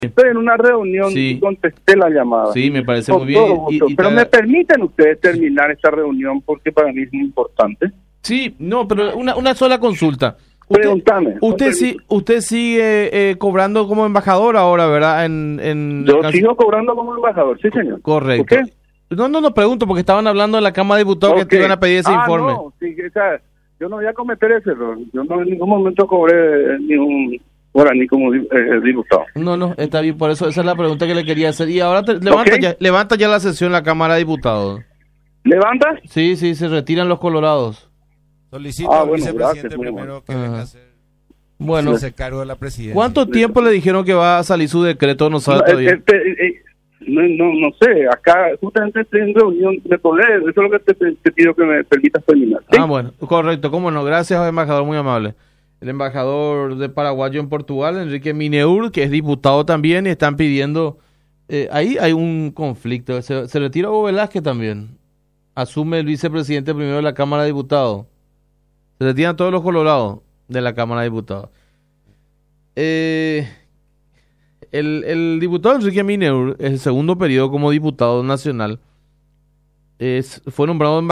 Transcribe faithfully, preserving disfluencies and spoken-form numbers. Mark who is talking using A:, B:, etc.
A: Estoy en una reunión
B: Sí.
A: y contesté la llamada.
B: Sí, me parece
A: Con
B: muy bien.
A: todo
B: y-
A: gusto.
B: y
A: Pero
B: te-
A: me permiten ustedes terminar esta reunión porque para mí es muy importante.
B: Sí, no, pero una, una sola consulta. Usted,
A: Pregúntame.
B: usted sí, usted sigue eh, cobrando como embajador ahora, ¿verdad? En, en
A: Yo
B: Cas-
A: sigo cobrando como embajador, sí, señor.
B: Correcto.
A: ¿Por qué?
B: No, no, no pregunto porque estaban hablando en la Cámara de Diputados que
A: Ok.
B: te iban a pedir ese
A: ah,
B: informe.
A: No, sí, o sea, yo no voy a cometer ese error. Yo no en ningún momento cobré ni un guaraní como di- eh, diputado.
B: No, no, está bien, por eso esa es la pregunta que le quería hacer. Y ahora te- levanta,
A: Ok.
B: ya, levanta ya la sesión la Cámara de Diputados.
A: ¿Levantas?
B: Sí, sí, se retiran los colorados.
C: Solicito
A: Ah,
C: al
A: bueno,
C: vicepresidente
A: gracias, muy
C: primero que
B: amable.
C: venga
B: Ajá.
C: a hacer
B: Bueno,
C: ese cargo de la presidencia.
B: ¿cuánto tiempo le dijeron que va a salir su decreto? No sabe
A: No,
B: todavía.
A: este, eh, eh, no, no, no sé, acá justamente estoy en reunión de poder, eso es lo que te, te- te pido que me permitas terminar. ¿sí?
B: Ah, bueno, correcto, cómo no. Gracias, embajador, muy amable. El embajador de Paraguayo en Portugal, Enrique Mineur, que es diputado también, y están pidiendo... eh, ahí hay un conflicto. Se, se retira Hugo Velázquez también. Asume el vicepresidente primero de la Cámara de Diputados. Se retiran todos los colorados de la Cámara de Diputados. Eh, el, el diputado Enrique Mineur, el segundo periodo como diputado nacional, es, fue nombrado